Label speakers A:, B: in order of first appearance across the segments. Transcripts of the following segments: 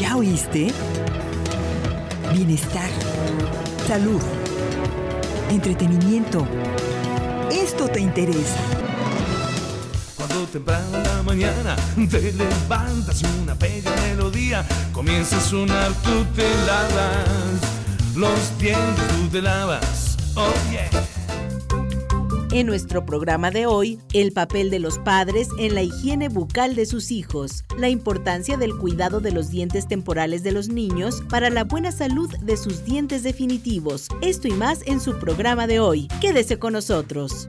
A: ¿Ya oíste? Bienestar, salud, entretenimiento. Esto te interesa.
B: Cuando temprano en la mañana te levantas y una bella melodía comienza a sonar, tú te lavas los dientes, tú te lavas, oh yeah.
C: En nuestro programa de hoy, el papel de los padres en la higiene bucal de sus hijos, la importancia del cuidado de los dientes temporales de los niños para la buena salud de sus dientes definitivos. Esto y más en su programa de hoy. Quédese con nosotros.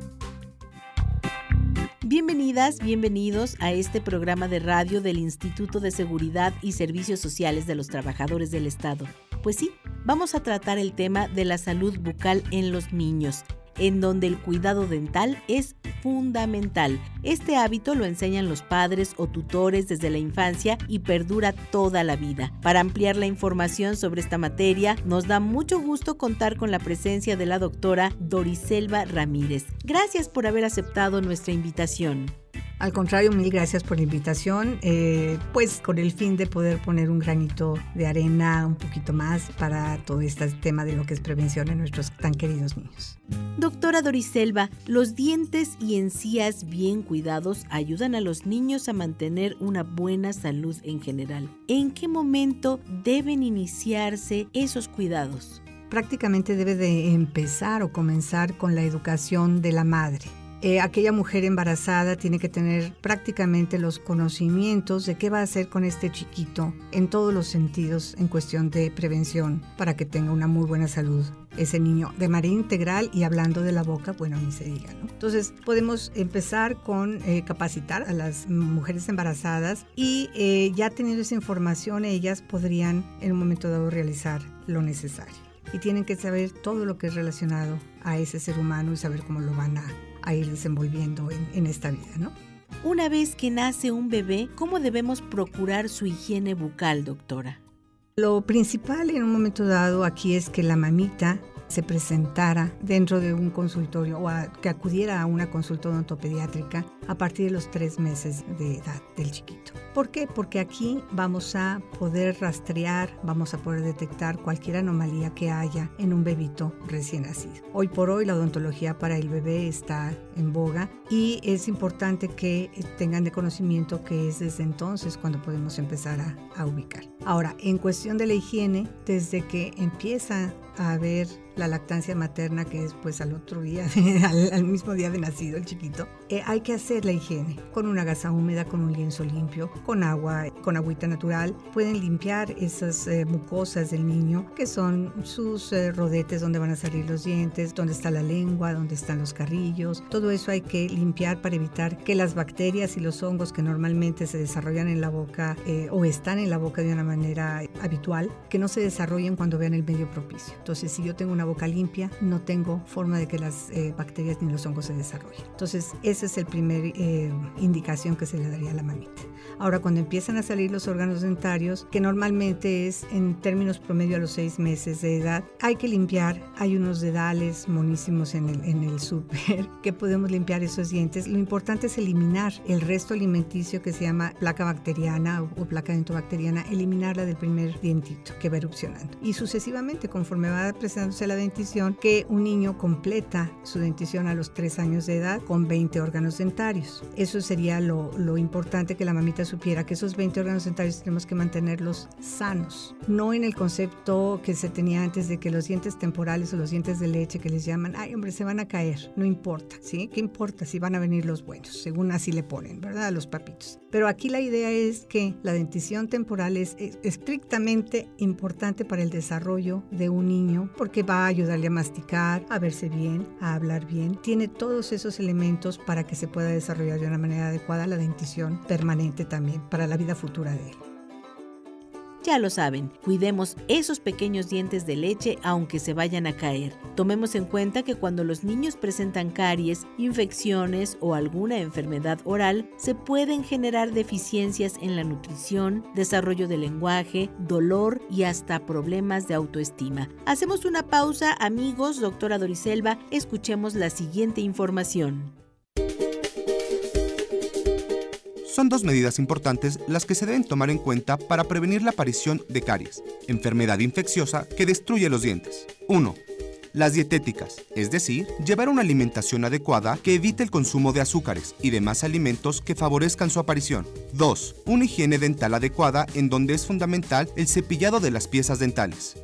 C: Bienvenidas, bienvenidos a este programa de radio del Instituto de Seguridad y Servicios Sociales de los Trabajadores del Estado. Pues sí, vamos a tratar el tema de la salud bucal en los niños, en donde el cuidado dental es fundamental. Este hábito lo enseñan los padres o tutores desde la infancia y perdura toda la vida. Para ampliar la información sobre esta materia, nos da mucho gusto contar con la presencia de la doctora Doriselva Ramírez. Gracias por haber aceptado nuestra invitación.
D: Al contrario, mil gracias por la invitación, pues con el fin de poder poner un granito de arena un poquito más para todo este tema de lo que es prevención en nuestros tan queridos niños.
C: Doctora Doriselva, los dientes y encías bien cuidados ayudan a los niños a mantener una buena salud en general. ¿En qué momento deben iniciarse esos cuidados?
D: Prácticamente debe de empezar o comenzar con la educación de la madre. Aquella mujer embarazada tiene que tener prácticamente los conocimientos de qué va a hacer con este chiquito en todos los sentidos en cuestión de prevención para que tenga una muy buena salud ese niño de manera integral, y hablando de la boca, bueno, ni se diga, ¿no? Entonces podemos empezar con capacitar a las mujeres embarazadas y ya teniendo esa información ellas podrían en un momento dado realizar lo necesario, y tienen que saber todo lo que es relacionado a ese ser humano y saber cómo lo van a ir desenvolviendo en esta vida, ¿no?
C: Una vez que nace un bebé, ¿cómo debemos procurar su higiene bucal, doctora?
D: Lo principal en un momento dado aquí es que la mamita se presentara dentro de un consultorio o que acudiera a una consulta odontopediátrica a partir de los 3 meses de edad del chiquito. ¿Por qué? Porque aquí vamos a poder rastrear, vamos a poder detectar cualquier anomalía que haya en un bebito recién nacido. Hoy por hoy la odontología para el bebé está en boga y es importante que tengan de conocimiento que es desde entonces cuando podemos empezar a ubicar. Ahora, en cuestión de la higiene, desde que empieza a haber la lactancia materna, que es pues al otro día, al mismo día de nacido el chiquito, hay que hacer la higiene con una gasa húmeda, con un lienzo limpio, con agua, con agüita natural. Pueden limpiar esas mucosas del niño, que son sus rodetes donde van a salir los dientes, donde está la lengua, donde están los carrillos. Todo eso hay que limpiar para evitar que las bacterias y los hongos que normalmente se desarrollan en la boca o están en la boca de una manera habitual, que no se desarrollen cuando vean el medio propicio. Entonces, si yo tengo una boca limpia, no tengo forma de que las bacterias ni los hongos se desarrollen. Entonces, ese es el primer indicación que se le daría a la mamita. Ahora, cuando empiezan a salir los órganos dentarios, que normalmente es en términos promedio a los 6 meses de edad, hay que limpiar. Hay unos dedales monísimos en el súper que podemos limpiar esos dientes. Lo importante es eliminar el resto alimenticio que se llama placa bacteriana o placa dentobacteriana, eliminarla del primer dientito que va erupcionando. Y sucesivamente, conforme va presentándose la dentición, que un niño completa su dentición a los 3 años de edad con 20 órganos dentarios. Eso sería lo importante, que la mamita supiera que esos 20 órganos dentarios tenemos que mantenerlos sanos, no en el concepto que se tenía antes de que los dientes temporales o los dientes de leche que les llaman, ay hombre, se van a caer, no importa, ¿sí? ¿Qué importa si van a venir los buenos? Según así le ponen, ¿verdad? A los papitos. Pero aquí la idea es que la dentición temporal es estrictamente importante para el desarrollo de un niño, porque va a ayudarle a masticar, a verse bien, a hablar bien. Tiene todos esos elementos para que se pueda desarrollar de una manera adecuada la dentición permanente también para la vida futura de él.
C: Ya lo saben, cuidemos esos pequeños dientes de leche aunque se vayan a caer. Tomemos en cuenta que cuando los niños presentan caries, infecciones o alguna enfermedad oral, se pueden generar deficiencias en la nutrición, desarrollo del lenguaje, dolor y hasta problemas de autoestima. Hacemos una pausa, amigos. Doctora Doriselva, escuchemos la siguiente información.
E: Son 2 medidas importantes las que se deben tomar en cuenta para prevenir la aparición de caries, enfermedad infecciosa que destruye los dientes. 1. Las dietéticas, es decir, llevar una alimentación adecuada que evite el consumo de azúcares y demás alimentos que favorezcan su aparición. 2. Una higiene dental adecuada en donde es fundamental el cepillado de las piezas dentales.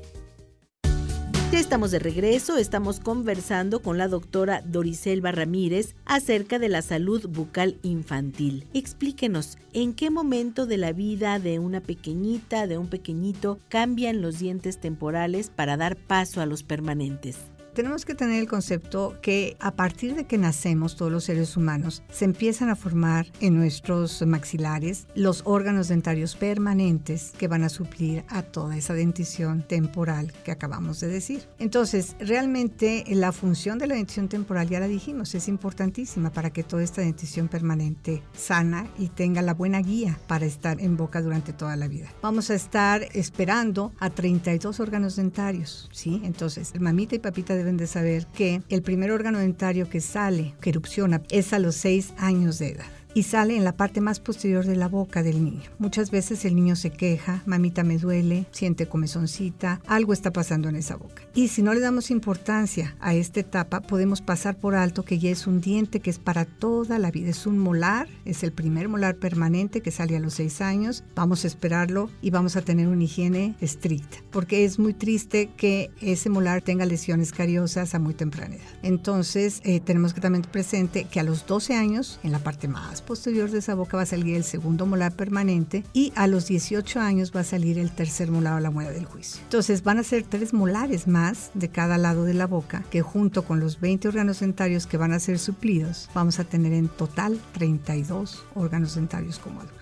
C: Ya estamos de regreso, estamos conversando con la doctora Doriselva Ramírez acerca de la salud bucal infantil. Explíquenos, ¿en qué momento de la vida de una pequeñita, de un pequeñito, cambian los dientes temporales para dar paso a los permanentes?
D: Tenemos que tener el concepto que a partir de que nacemos todos los seres humanos se empiezan a formar en nuestros maxilares los órganos dentarios permanentes que van a suplir a toda esa dentición temporal que acabamos de decir. Entonces, realmente la función de la dentición temporal, ya la dijimos, es importantísima para que toda esta dentición permanente sana y tenga la buena guía para estar en boca durante toda la vida. Vamos a estar esperando a 32 órganos dentarios, ¿sí? Entonces, mamita y papita deben de saber que el primer órgano dentario que sale, que erupciona, es a los 6 años de edad. Y sale en la parte más posterior de la boca del niño. Muchas veces el niño se queja, mamita me duele, siente comezoncita, algo está pasando en esa boca. Y si no le damos importancia a esta etapa, podemos pasar por alto que ya es un diente que es para toda la vida. Es un molar, es el primer molar permanente que sale a los 6 años. Vamos a esperarlo y vamos a tener una higiene estricta, porque es muy triste que ese molar tenga lesiones cariosas a muy temprana edad. Entonces, tenemos que también presente que a los 12 años, en la parte más posterior de esa boca va a salir el segundo molar permanente y a los 18 años va a salir el tercer molar o la muela del juicio. Entonces van a ser 3 molares más de cada lado de la boca que junto con los 20 órganos dentarios que van a ser suplidos vamos a tener en total 32 órganos dentarios como adultos.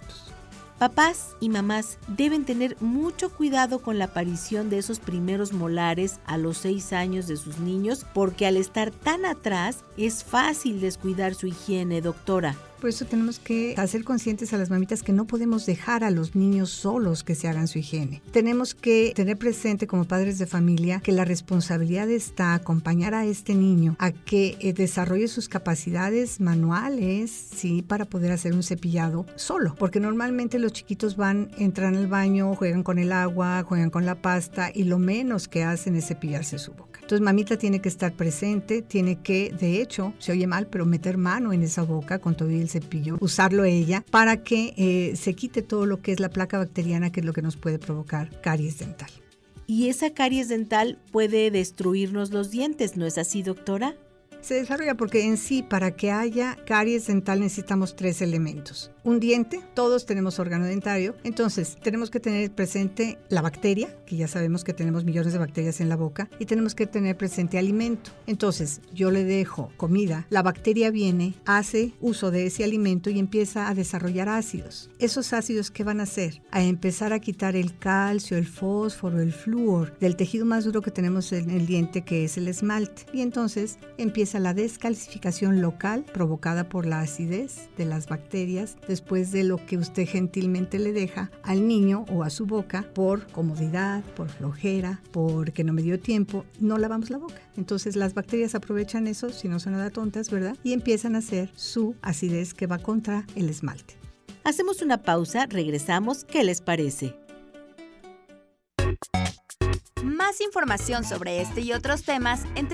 C: Papás y mamás deben tener mucho cuidado con la aparición de esos primeros molares a los 6 años de sus niños porque al estar tan atrás es fácil descuidar su higiene, doctora.
D: Por eso tenemos que hacer conscientes a las mamitas que no podemos dejar a los niños solos que se hagan su higiene. Tenemos que tener presente como padres de familia que la responsabilidad está acompañar a este niño a que desarrolle sus capacidades manuales, sí, para poder hacer un cepillado solo. Porque normalmente los chiquitos entran al baño, juegan con el agua, juegan con la pasta y lo menos que hacen es cepillarse su boca. Entonces mamita tiene que estar presente, tiene que, de hecho, se oye mal, pero meter mano en esa boca con todo el cepillo, usarlo ella para que se quite todo lo que es la placa bacteriana, que es lo que nos puede provocar caries dental.
C: Y esa caries dental puede destruirnos los dientes, ¿no es así, doctora?
D: Se desarrolla porque en sí, para que haya caries dental necesitamos 3 elementos. Un diente, todos tenemos órgano dentario, entonces tenemos que tener presente la bacteria, que ya sabemos que tenemos millones de bacterias en la boca, y tenemos que tener presente alimento. Entonces yo le dejo comida, la bacteria viene, hace uso de ese alimento y empieza a desarrollar ácidos. ¿Esos ácidos qué van a hacer? A empezar a quitar el calcio, el fósforo, el flúor del tejido más duro que tenemos en el diente, que es el esmalte. Y entonces empieza la descalcificación local provocada por la acidez de las bacterias después de lo que usted gentilmente le deja al niño o a su boca por comodidad, por flojera, porque no me dio tiempo, no lavamos la boca. Entonces las bacterias aprovechan eso, si no son nada tontas, ¿verdad? Y empiezan a hacer su acidez que va contra el esmalte.
C: Hacemos una pausa, regresamos, ¿qué les parece?
F: Más información sobre este y otros temas en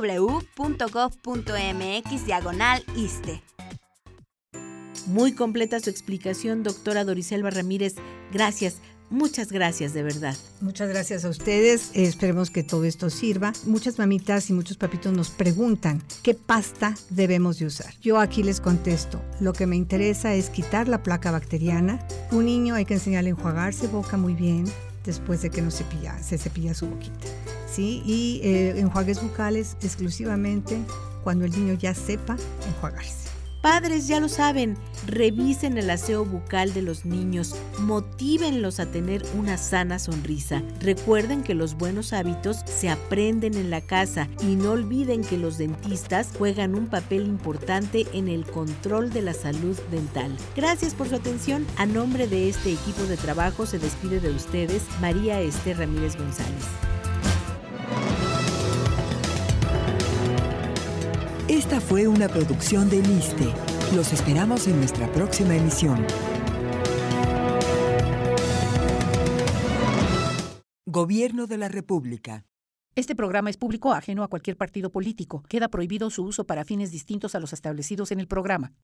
F: www.gov.mx/ISSSTE.
C: Muy completa su explicación, doctora Doriselva Ramírez. Gracias, muchas gracias de verdad.
D: Muchas gracias a ustedes, esperemos que todo esto sirva. Muchas mamitas y muchos papitos nos preguntan qué pasta debemos de usar. Yo aquí les contesto, lo que me interesa es quitar la placa bacteriana. Un niño hay que enseñarle a enjuagarse boca muy bien después de que se cepilla su boquita, ¿sí? Y enjuagues bucales exclusivamente cuando el niño ya sepa enjuagarse.
C: Padres ya lo saben, revisen el aseo bucal de los niños, motívenlos a tener una sana sonrisa. Recuerden que los buenos hábitos se aprenden en la casa y no olviden que los dentistas juegan un papel importante en el control de la salud dental. Gracias por su atención. A nombre de este equipo de trabajo se despide de ustedes María Esther Ramírez González.
A: Esta fue una producción del ISSSTE.
G: Los esperamos en nuestra próxima emisión. Gobierno de la República.
H: Este programa es público ajeno a cualquier partido político. Queda prohibido su uso para fines distintos a los establecidos en el programa.